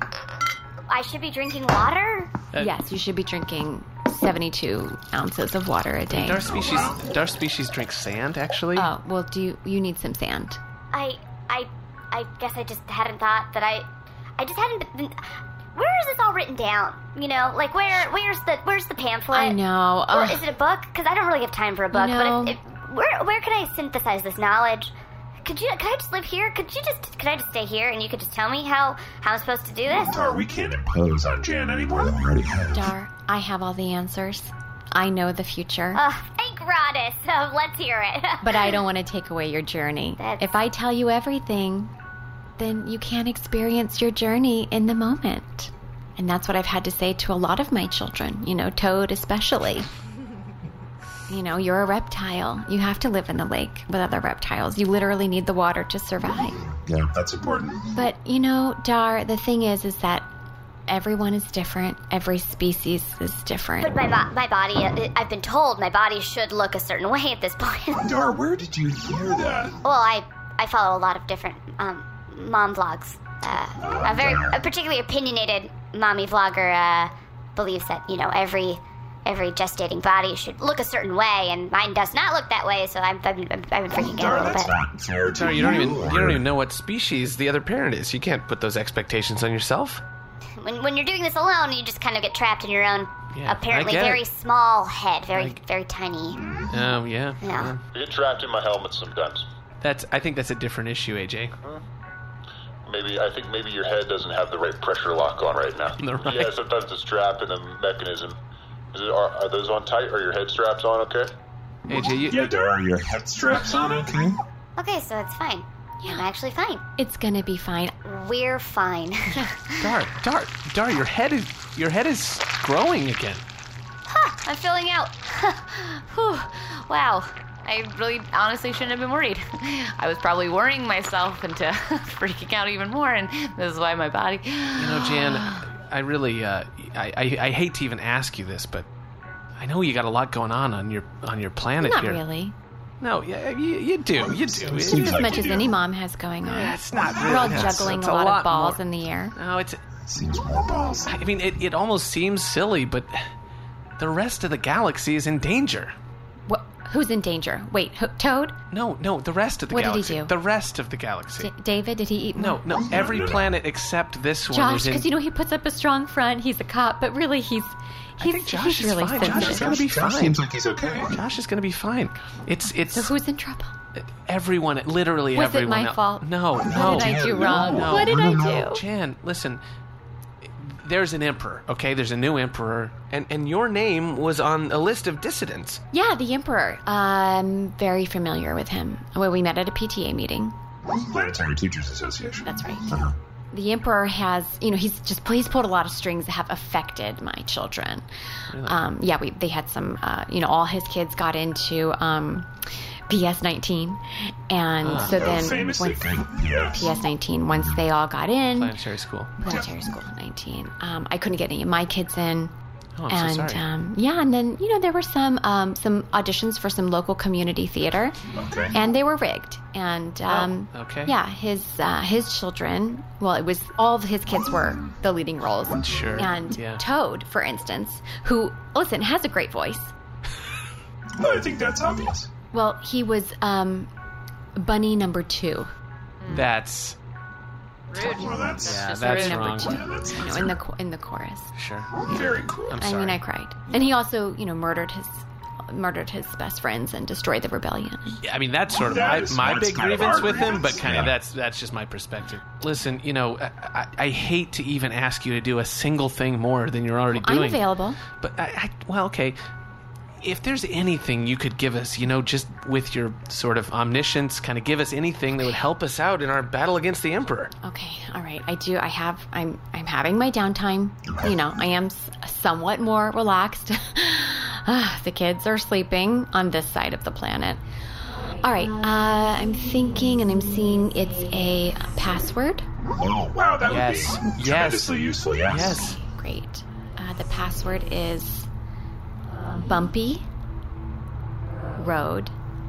I should be drinking water? Uh, Yes, you should be drinking seventy-two ounces of water a day. Dar species, Dar species drinks sand. Actually, Oh, well, do you, you need some sand? I, I, I guess I just hadn't thought that I, I just hadn't been. Where is this all written down? You know, like where, where's the, where's the pamphlet? I know. Or Ugh. is it a book? Because I don't really have time for a book. No. But if, if, where, where can I synthesize this knowledge? Could you, could I just live here? Could you just, could I just stay here and you could just tell me how, how I'm supposed to do this? Dar, we can't impose on Jan any more than we already have. Dar, I have all the answers. I know the future. Uh, thank Rodis. Uh, let's hear it. But I don't want to take away your journey. That's... If I tell you everything, then you can't experience your journey in the moment. And that's what I've had to say to a lot of my children, you know, Toad especially. You know, you're a reptile. You have to live in the lake with other reptiles. You literally need the water to survive. Yeah, that's important. But, you know, Dar, the thing is, is that everyone is different. Every species is different. But my, bo- my body, uh, I've been told my body should look a certain way at this point. Dar, where did you hear that? Well, I, I follow a lot of different um, mom vlogs. Uh, a very a particularly opinionated mommy vlogger uh, believes that, you know, every every gestating body should look a certain way, and mine does not look that way, so I've, I've, been, I've been freaking out a little bit. Not fair to Sorry, you don't even you don't even know what species the other parent is. You can't put those expectations on yourself. When when you're doing this alone, you just kind of get trapped in your own, yeah, apparently very it. small head, very I... very tiny. Oh yeah. Yeah. I get trapped in my helmet sometimes. That's. I think that's a different issue, A J. Maybe I think maybe your head doesn't have the right pressure lock on right now. Right. Yeah, sometimes the strap and the mechanism. Is it, are, are those on tight? Are your head straps on okay? A J, you... Yeah, Dar, are your head straps on okay? Okay, so it's fine. Yeah, I'm actually fine. It's gonna be fine. We're fine. Dar, Dar, Dar, your head is your head is growing again. Huh, I'm filling out. Whew. Wow. I really honestly shouldn't have been worried. I was probably worrying myself into freaking out even more, and this is why my body... You know, Jan, I really, uh, I, I, I hate to even ask you this, but I know you got a lot going on on your on your planet Not here. Not really. No, yeah, you, you do, you do. It's as much as any mom has going on. Yeah, it's not really. We're all It's, juggling it's a lot, lot of balls more. in the air. No, it's... Seems more balls. I mean, it, it almost seems silly, but the rest of the galaxy is in danger. What? Who's in danger? Wait, who, Toad? No, no, the rest of the what galaxy. What did he do? The rest of the galaxy. D- David, did he eat more? No, no, every planet except this one Josh, is in... because, you know, he puts up a strong front. He's a cop, but really he's... He's, I think Josh he's is really fine. sensitive. Josh is going to be Josh fine. seems like he's okay. Josh is going to be fine. It's, it's... So who's in trouble? Everyone, literally Was everyone. Was it my else. fault? No, what no. What did I do no, wrong? No, what did no, I no. do? Jan, listen. There's an emperor, okay? There's a new emperor, and, and your name was on a list of dissidents. Yeah, the emperor. I'm very familiar with him. Well, we met at a P T A meeting. Planetary Teachers Association. That's right. Uh-huh. The emperor has, you know, he's just he's pulled a lot of strings that have affected my children. Really? Um, yeah, we they had some, uh, you know, all his kids got into um, P S nineteen, and Ah. so Oh, then famously once good, yes. P S nineteen, once they all got in, Planetary school. Planetary school nineteen, um, I couldn't get any of my kids in. Oh, I'm and so sorry. Um, yeah, and then you know there were some um, some auditions for some local community theater, Okay. and they were rigged. And um, Oh, okay. yeah, his uh, his children. Well, it was all of his kids were the leading roles. Sure. And yeah. Toad, for instance, who listen has a great voice. Well, I think that's obvious. Well, he was um, Bunny number two. That's... Well, that's Yeah, Just that's number wrong. two. Yeah, that's- You know, in the cho- in the chorus. Sure. very cool. I'm I sorry. mean, I cried. And he also, you know, murdered his murdered his best friends and destroyed the rebellion. Yeah, I mean, that's sort of That my, is- my that's big kind of grievance our with him, but grievance, kind yeah. of that's that's just my perspective. Listen, you know, I, I, I hate to even ask you to do a single thing more than you're already I'm doing. available. But, I, I, well, okay. If there's anything you could give us, you know, just with your sort of omniscience, kind of give us anything that would help us out in our battle against the Emperor. Okay, all right. I do. I have. I'm. I'm having my downtime. You know, I am s- somewhat more relaxed. Ah, the kids are sleeping on this side of the planet. All right. Uh, I'm thinking, and I'm seeing it's a password. Oh, wow, that Yes. would be Yes. tremendously useful, yes. Yes. Great. Uh, the password is Bumpy Road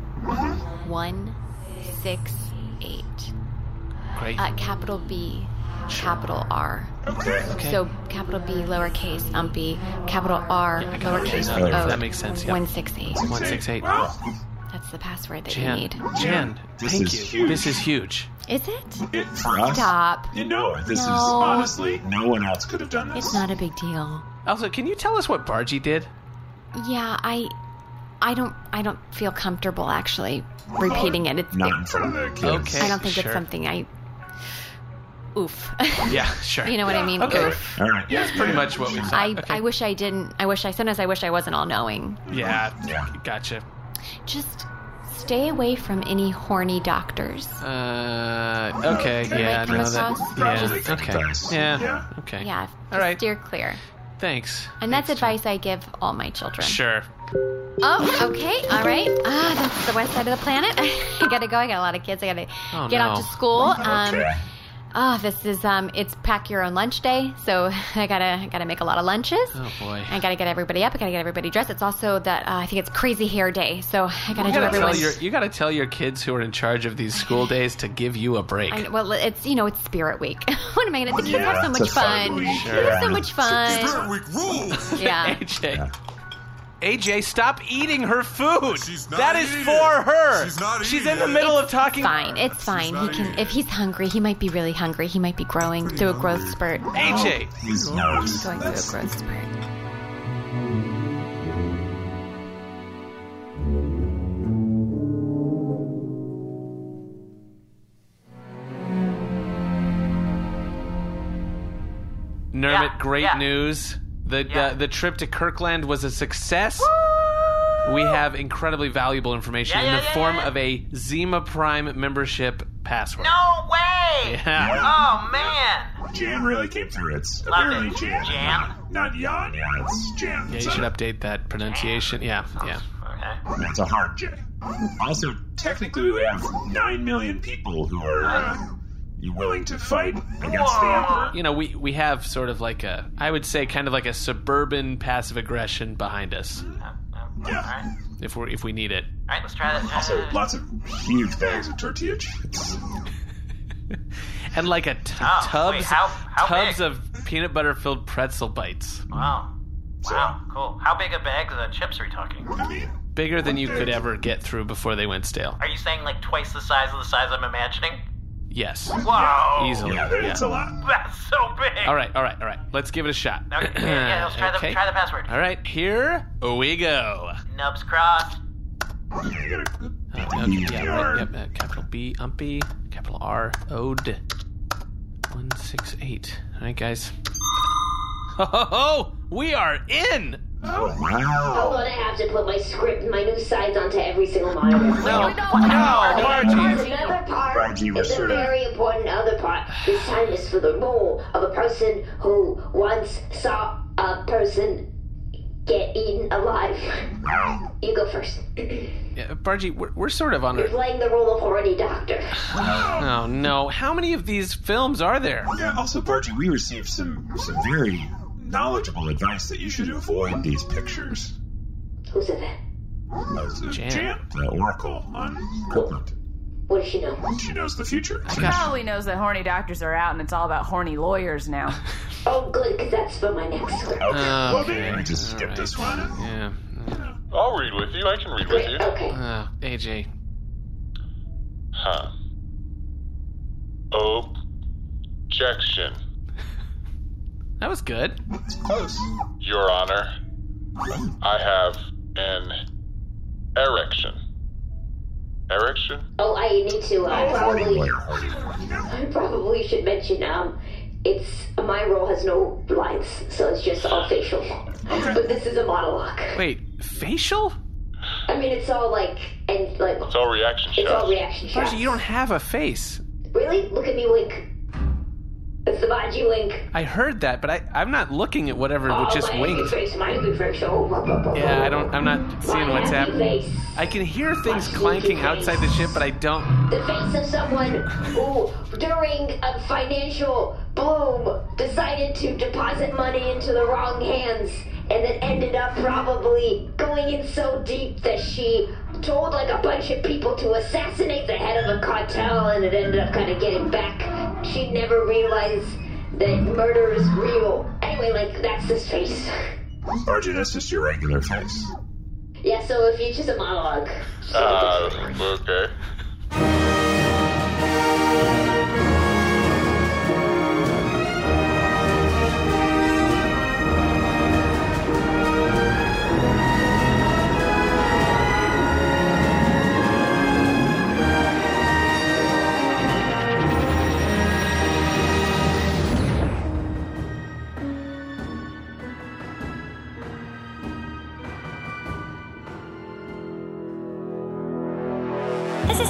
one six eight. Great. Uh, capital B, capital R. Okay. Okay. So capital B, lowercase, umpy, capital R, I got it. lowercase That- O. that makes sense, yeah. one six eight. one six eight. Wow. That's the password that Jan, you need. Jan, This thank is you. huge. This is huge. Is it? It, for us, Stop. you know, this is No. honestly, no one else could have done this. It's not a big deal. Also, can you tell us what Bargy did? Yeah, I, I don't, I don't feel comfortable actually repeating it. It's, Not in front of the kids. Okay. I don't think sure. it's something I. oof. Yeah, sure. You know what I mean? Okay. Oof. All right. Yeah, that's pretty much what we thought. I, Okay. I wish I didn't. I wish I, sometimes I wish I wasn't all knowing. Yeah, gotcha. Just stay away from any horny doctors. Uh, okay, yeah, come no, that, across? yeah, Just- okay, yeah, okay. Yeah, just All right. steer clear. Thanks. And that's advice I give all my children. Sure. Oh, okay, all right. Ah, that's the west side of the planet. I gotta go. I got a lot of kids. I gotta Oh, get off no. to school. Um, oh, this is um, it's pack your own lunch day, so I gotta I gotta make a lot of lunches. Oh boy. I gotta get everybody up. I gotta get everybody dressed. It's also that uh, I think it's crazy hair day, so I gotta You do gotta, everyone's. tell your, you gotta tell your kids who are in charge of these school days to give you a break. I, well, it's you know it's Spirit Week. What am I gonna? The kids Yeah, have so it's much a fun fun. week. They Sure. have so much fun. Spirit Week rules. Yeah. A J. A J, stop eating her food. She's not That is eating for it. her. She's not She's eating in the it. middle of It's talking. Fine, it's fine. He can if he's hungry. He might be really hungry. He might be growing through a growth spurt. A J. He's going through a growth spurt. Nermit, Yeah, great yeah. news. The, Yeah. the the trip to Kirkland was a success. We have incredibly valuable information Yeah, in yeah, the yeah, form yeah. of a Zima Prime membership password. No way! Yeah. Oh man! Jan really came through. It's Love apparently it. Jan. Jan? Not, not Jan. Yeah, it's Jan. Yeah, It's you a- should update that pronunciation. Yeah, yeah. Okay. It's a hard J. Also, technically, we have nine million people who are uh, you willing to fight against the Emperor. You know, we, we have sort of like a, I would say, kind of like a suburban passive aggression behind us. Yeah. If we are if we need it. All right, let's try that. Also, lots of huge bags of tortilla chips. And like a t- Oh, tubs wait, how- how tubs big? of peanut butter filled pretzel bites. Wow. Wow, cool. How big a bag of the chips are we talking? I mean, Bigger than you could ever get through before they went stale. Are you saying like twice the size of the size I'm imagining? Yes. Whoa! Easily. yeah, Yeah. it's a lot. That's so big. All right, all right, all right. Let's give it a shot. Okay, yeah, yeah, let's try the Okay. try the password. All right, here we go. Nubs crossed. Uh, okay, yeah, right, yep, uh, capital B, umpy, capital R, ode. one six eight. All right, guys. Ho, ho, ho! We are in! Oh, Hold wow. on, I have to put my script and my new sides onto every single monitor. No, no, Margie. Another part Margie, we're is a sort of- very important other part. This time is for the role of a person who once saw a person get eaten alive. You go first. Yeah, Bargy, we're, we're sort of on You're a... playing the role of horny doctor. Oh, no. How many of these films are there? Yeah, also, Bargy, we received some, some very knowledgeable advice that you should avoid these pictures. Who said that? Uh, Jan. Jan, the Oracle on Kirkland. What does she know? She knows the future. She probably knows that horny doctors are out and it's all about horny lawyers now. Oh, good, because that's for my next script. Okay, well, Okay, maybe we just all skip right. this one. Yeah. I'll read with you. I can read with you. Okay. Uh, A J. Huh. Objection. That was good. It's close. Your Honor, I have an erection. Erection? Oh, I need to, uh, Horny probably, lawyer, horny lawyer. I probably should mention, um, it's, my role has no lines, so it's just all facial. But this is a monologue. Wait, facial? I mean, it's all like, and like, It's all reaction it's all shots. reaction shots. Bargy, you don't have a face. Really? Look at me wink. It's the Baji wink. I heard that, but I, I'm not looking at whatever Oh, just my winked. angry face, my angry face. Oh, blah, blah, blah, Yeah, blah. I don't. I'm not seeing My what's happy happening. face. I can hear things My clanking sneaky outside the face. ship, but I don't. The face of someone who, during a financial boom, decided to deposit money into the wrong hands and then ended up probably going in so deep that she told like a bunch of people to assassinate the head of a cartel, and it ended up kind of getting back. She never realized that murder is real. Anyway, like, that's this face. Bargy, that's just your regular face. Yeah, so if you just a monologue. just like Uh, this. okay.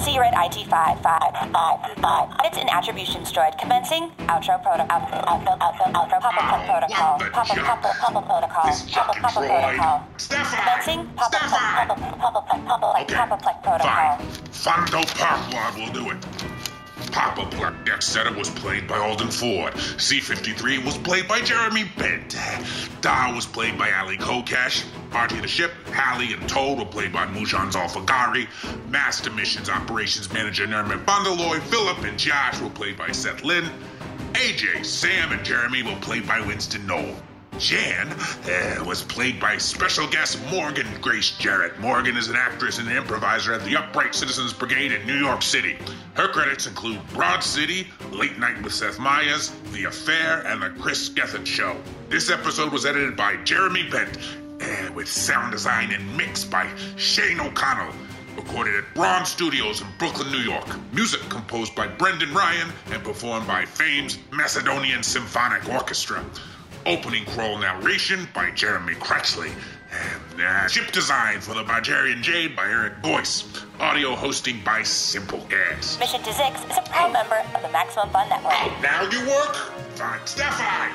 See you at I T five five five five. It's an attribution droid commencing outro protocol. Outro, outro, outro, pop-up protocol. Pop-up, pop-up, pop-up protocol. Pop-up, pop-up protocol. Commencing pop-up, pop-up, pop-up, pop-up, pop-up protocol. Fondo Parkwad will do it. Papa Pluck Dexter was played by Alden Ford. C fifty-three was played by Jeremy Bent. Da was played by Ali Kokash. Artie the Ship, Hallie, and Toad were played by Mujan Zalfagari. Master Missions Operations Manager Nerman Bundaloy. Philip and Josh were played by Seth Lynn. A J, Sam, and Jeremy were played by Winston Knoll. Jan uh, was played by special guest Morgan Grace Jarrett. Morgan is an actress and an improviser at the Upright Citizens Brigade in New York City. Her credits include Broad City, Late Night with Seth Meyers, The Affair, and The Chris Gethard Show. This episode was edited by Jeremy Bent, uh, with sound design and mix by Shane O'Connell. Recorded at Braun Studios in Brooklyn, New York. Music composed by Brendan Ryan and performed by Fame's Macedonian Symphonic Orchestra. Opening crawl narration by Jeremy Crutchley. And uh, ship design for the Bajarian Jade by Eric Boyce. Audio hosting by Simple Gas. Mission to Zix is a proud member of the Maximum Fun Network. Now you work? Fine, Steffi!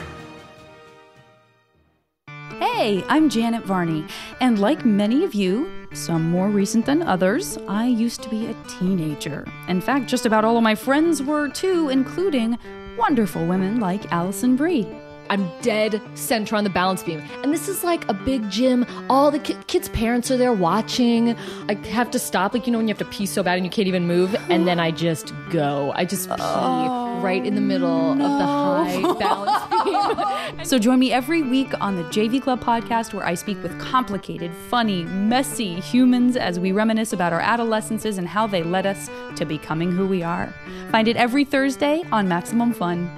Hey, I'm Janet Varney, and like many of you, some more recent than others, I used to be a teenager. In fact, just about all of my friends were too, including wonderful women like Allison Brie. I'm dead center on the balance beam. And this is like a big gym. All the ki- kids' parents are there watching. I have to stop, like, you know, when you have to pee so bad and you can't even move. And then I just go. I just pee oh, right in the middle no. of the high balance beam. So join me every week on the J V Club podcast, where I speak with complicated, funny, messy humans as we reminisce about our adolescences and how they led us to becoming who we are. Find it every Thursday on Maximum Fun.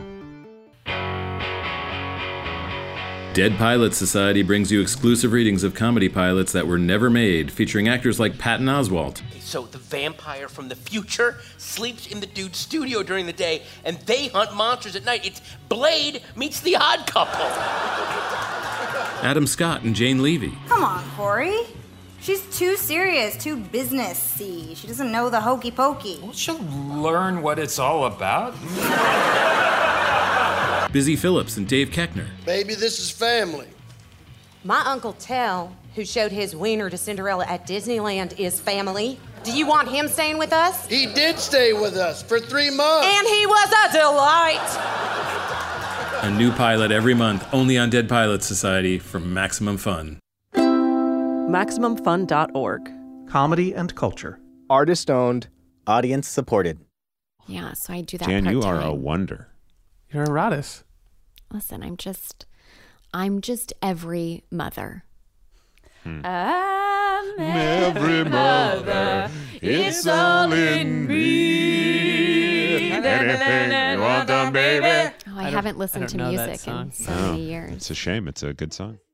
Dead Pilot Society brings you exclusive readings of comedy pilots that were never made, featuring actors like Patton Oswalt. So the vampire from the future sleeps in the dude's studio during the day, and they hunt monsters at night. It's Blade meets The Odd Couple. Adam Scott and Jane Levy. Come on, Corey. She's too serious, too business-y. She doesn't know the hokey pokey. Well, she'll learn what it's all about. Busy Phillips and Dave Keckner. Baby, this is family. My Uncle Tell, who showed his wiener to Cinderella at Disneyland, is family. Do you want him staying with us? He did stay with us for three months. And he was a delight. A new pilot every month, only on Dead Pilot Society from Maximum Fun. Maximum Fun dot org. Comedy and culture. Artist owned, audience supported. Yeah, so I do that Jan, part-time. you are a wonder. You're a Rodis. Listen, I'm just, I'm just every mother. Hmm. I'm every mother. It's all in me. Anything you want done, baby. Oh, I, I haven't listened I to music in so oh, many years. It's a shame. It's a good song.